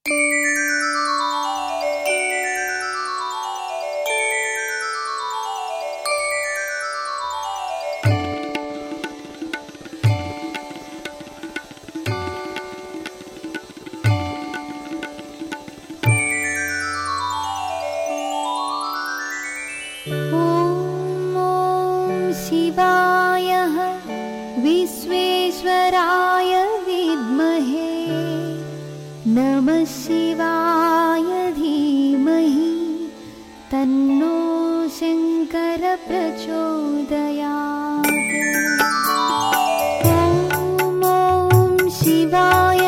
विश्वेश्वराय विद्महे नमः शिवाय धीमहि तन्नो शंकर प्रचोदयात्। ॐ शिवाय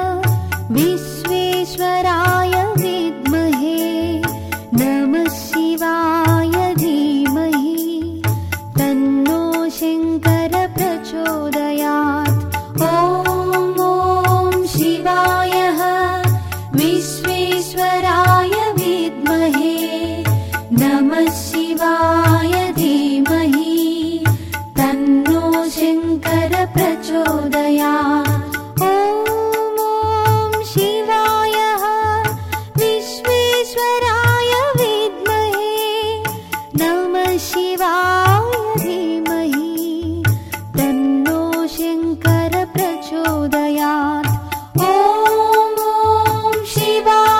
विश्वेश्वराय विद्महे नमः शिवाय धीमहि तन्नो शंकर प्रचोदयात्। ॐ शिवाय विश्वेश्वराय विद्महे नमः शिवाय धीमहि तन्नो शंकर प्रचोदयात्। ॐ शिवाय विश्वेश्वराय विद्महे नमः शिवाय धीमहि तन्नो शंकर प्रचोदयात्। ॐ शिवाय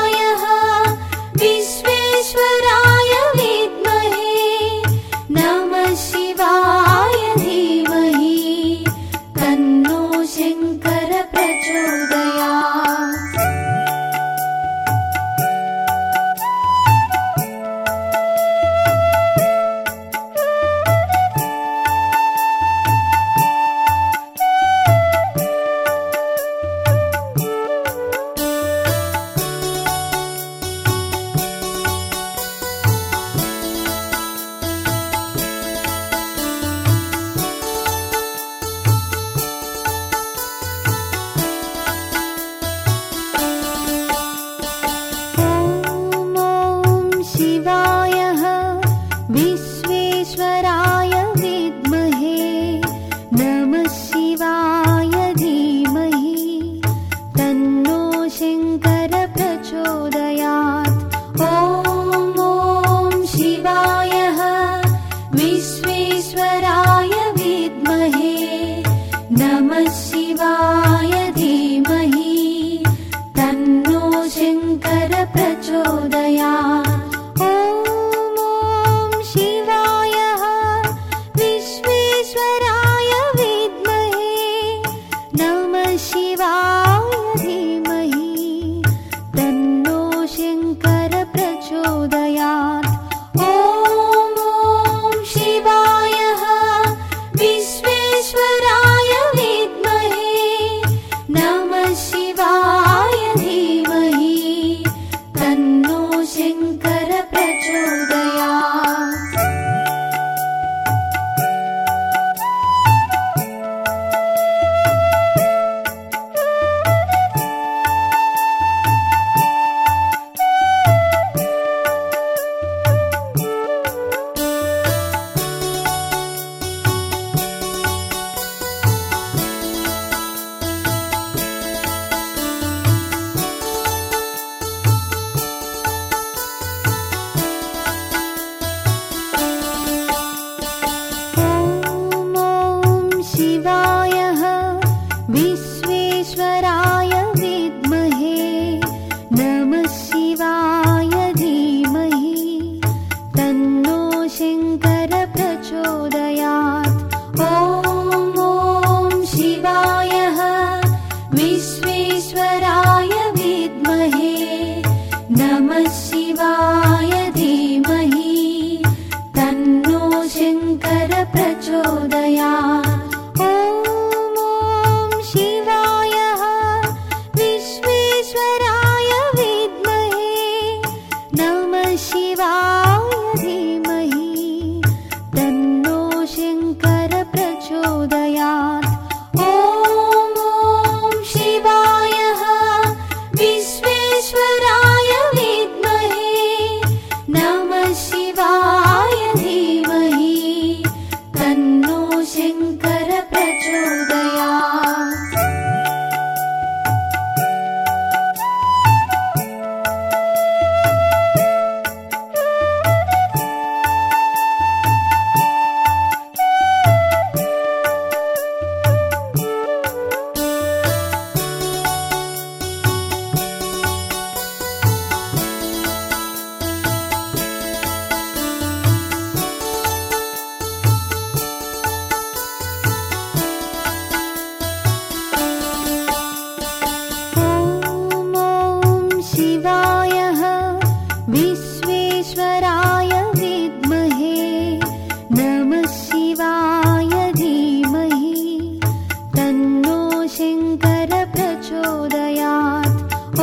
शिवाय विश्वेश्वराय विद्महे नमः शिवाय धीमहि तन्नो शंकर प्रचोदयात्।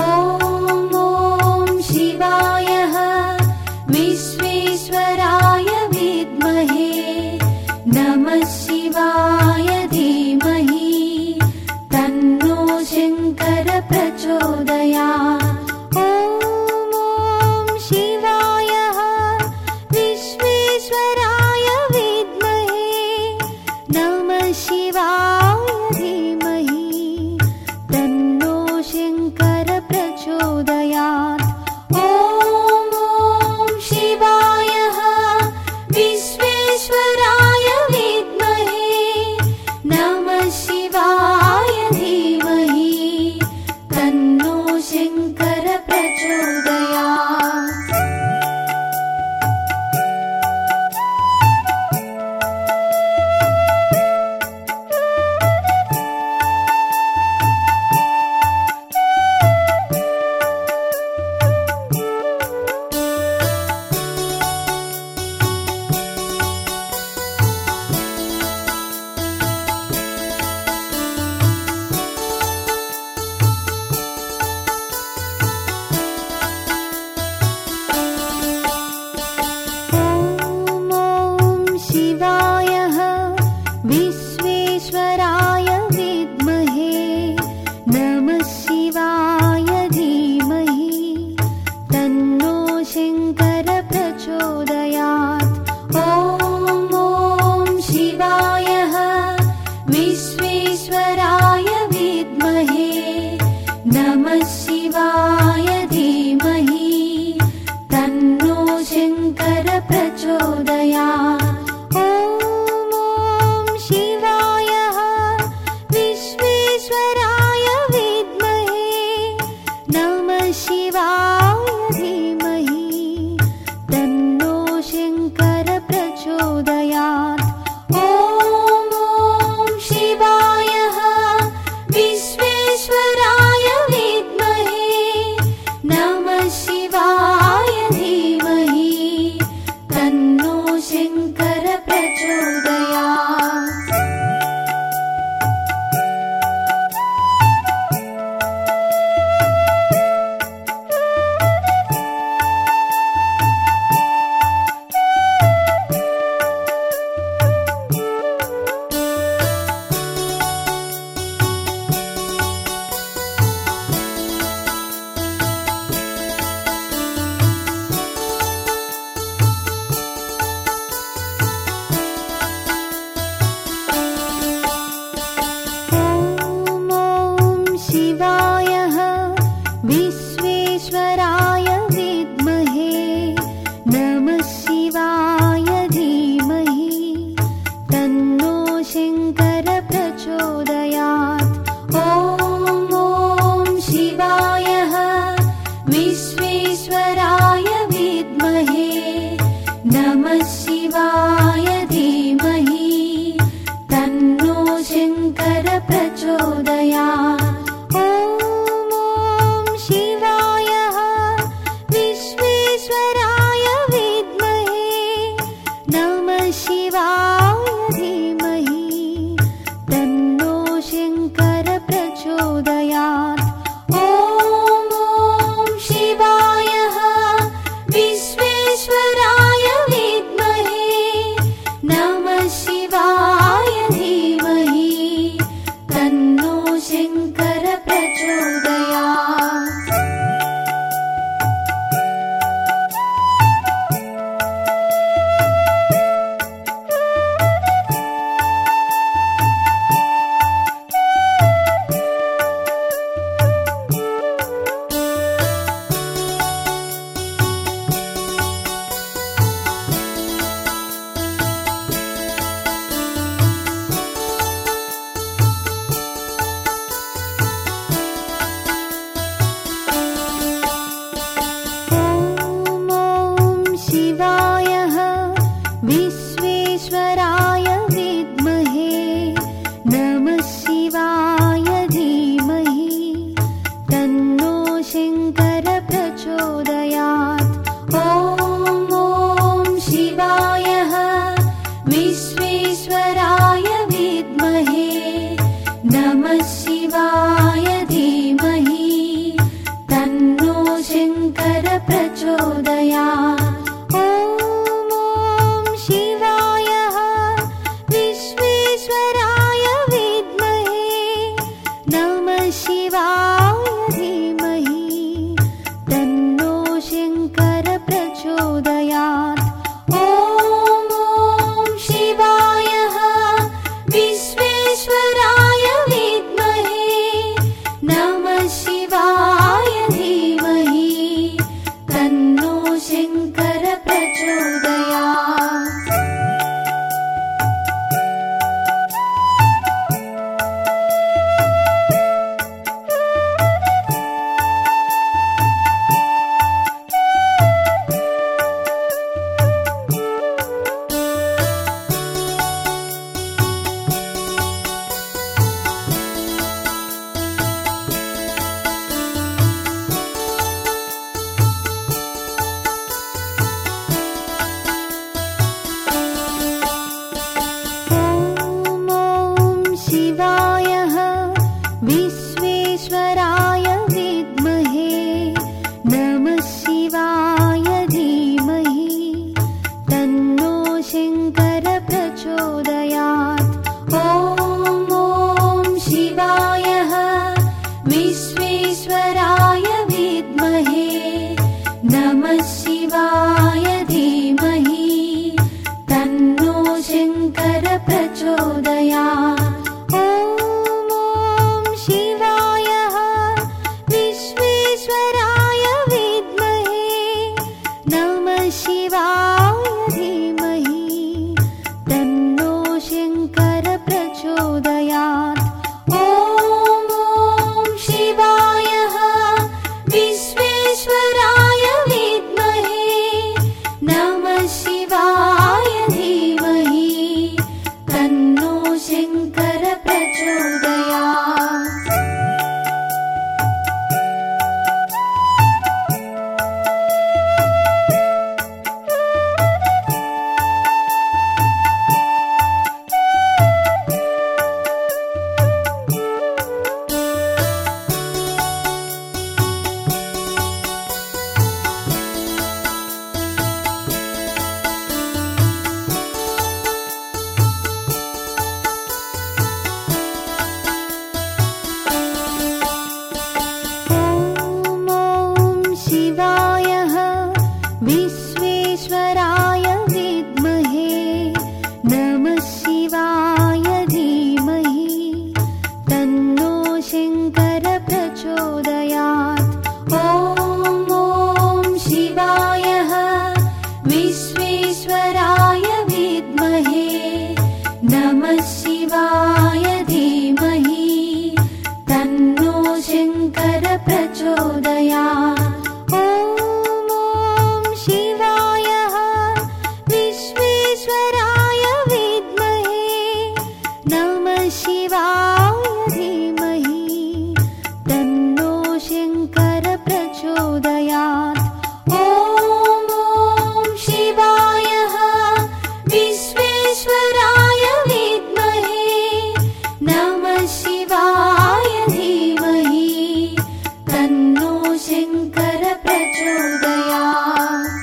ॐ शिवाय विश्वेश्वराय विद्महे नमः शिवाय धीमहि तन्नो शंकर प्रचोदयात्। शिवाय शङ्कर प्रचोदयात्। ॐ शिवाय विश्वेश्वराय विद्महे नमः शिवाय धीमहि तन्नो शङ्कर प्रचोदयात्। ॐ शिवाय विश्वेश्वराय विद्महे नमः शिवाय धीमहि तन्नो शङ्कर प्रचोदयात्। शिवाय विश्वेश्वराय विद्महे नमः शिवाय धीमहि तन्नो शङ्कर प्रचोदयात्। ॐ शिवाय विश्वेश्वराय विद्महे नमः शिवाय धीमहि तन्नो शङ्कर प्रचोदयात्। शिवाय विश्वेश्वराय विद्महे नमः शिवाय धीमहि तन्नो शङ्कर प्रचोदयात्। ॐ शिवाय विश्वेश्वराय विद्महे नमः शिवाय धीमहि तन्नो शङ्कर प्रचोदयात्। शिवाय विश्वेश्वराय विद्महे नमः शिवाय धीमहि तन्नो शङ्कर प्रचोदयात्। ॐ शिवाय विश्वेश्वराय विद्महे नमः शिवाय धीमहि तन्नो शङ्कर प्रचोदयात्। शिवाय विश्वेश्वराय विद्महे नमः शिवाय धीमहि तन्नो शङ्कर प्रचोदयात्। ॐ शिवाय विश्वेश्वराय विद्महे नमः शिवाय धीमहि तन्नो शङ्कर प्रचोदयात्।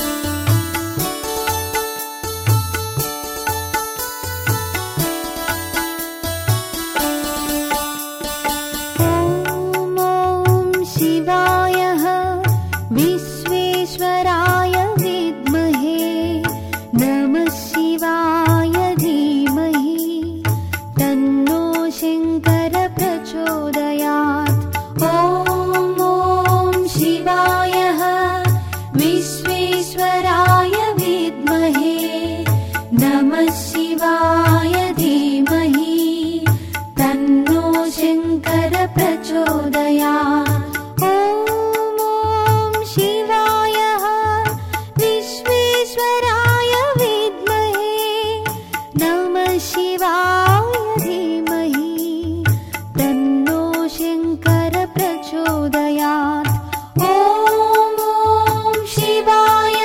ॐ शिवाय धीमहि तन्नो शङ्कर प्रचोदयात्। ॐ शिवाय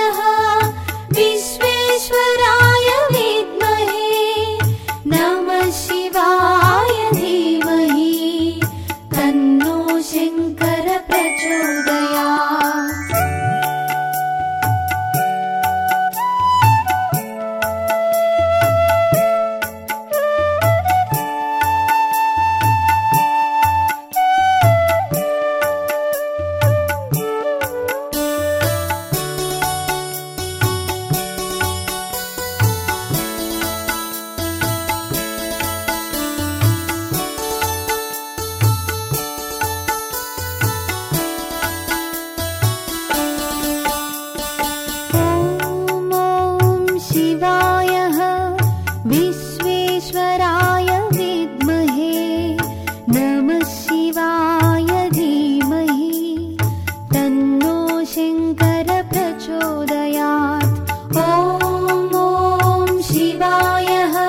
विश्वेश्वराय विद्महे नमः शिवाय धीमहि तन्नो शङ्कर प्रचोदयात्। शिवाय विश्वेश्वराय विद्महे नमः शिवाय धीमहि तन्नो शङ्कर प्रचोदयात्। ॐ शिवाय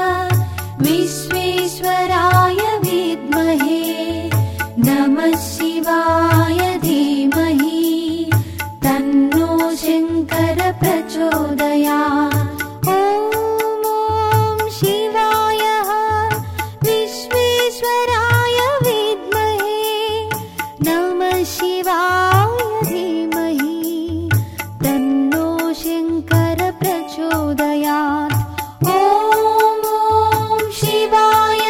विश्वेश्वराय विद्महे नमः शिवाय धीमहि तन्नो शङ्कर प्रचोदयात्। शिवाय धीमहि तन्नो शङ्कर प्रचोदयात्। ॐ शिवाय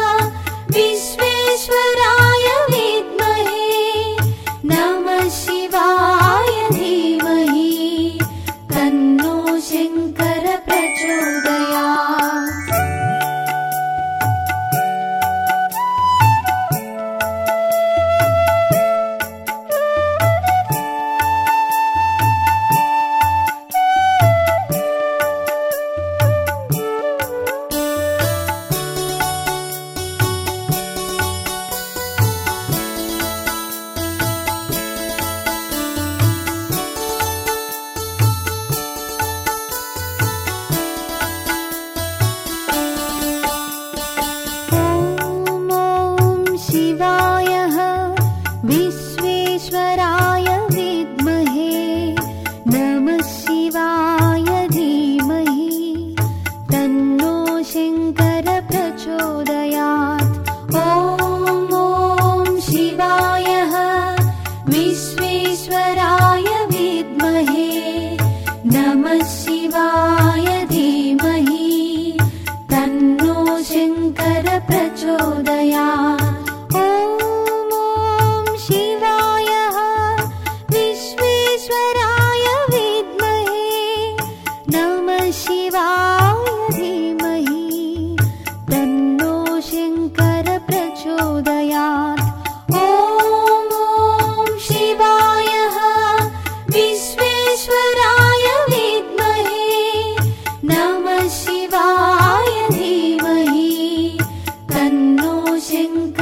विश्वेश्वराय विद्महे नमः शिवाय धीमहि तन्नो शङ्कर प्रचोदयात्। शिवाय विश्वेश्वराय विद्महे नमः शिवाय धीमहि तन्नो शङ्कर प्रचोदयात्। ॐ शिवाय विश्वेश्वराय विद्महे नमः शिवाय धीमहि तन्नो शङ्कर प्रचोदयात्। शिवाय धीमहि तन्नो शङ्कर प्रचोदयात्। ॐ शिवाय विश्वेश्वराय विद्महे नमः शिवाय धीमहि तन्नो शङ्कर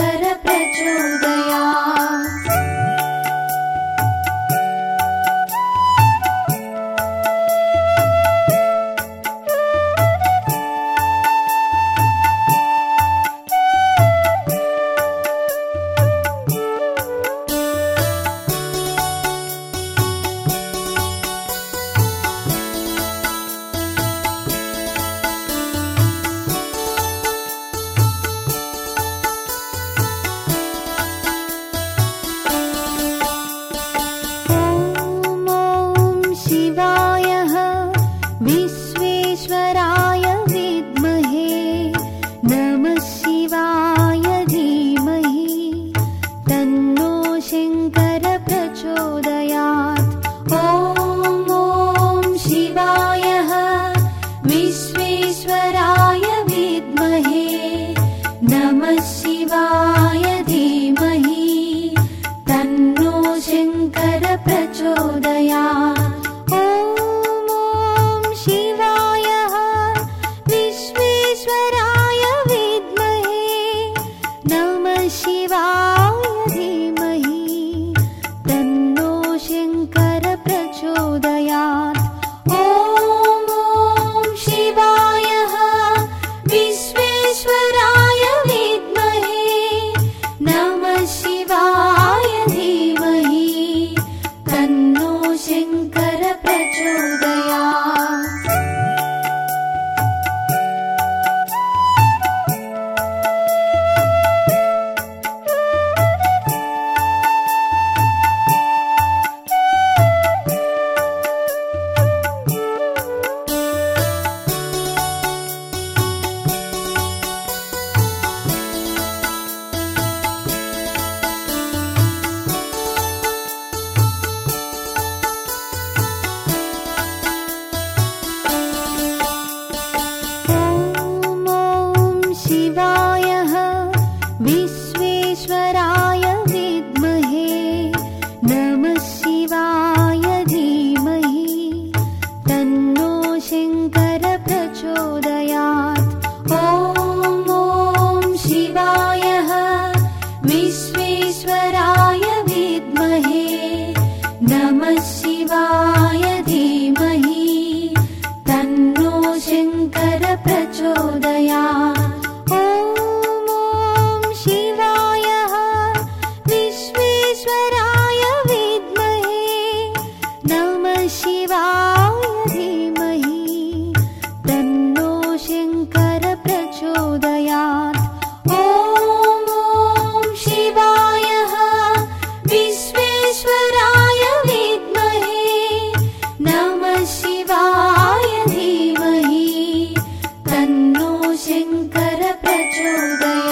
प्रचोदयात्।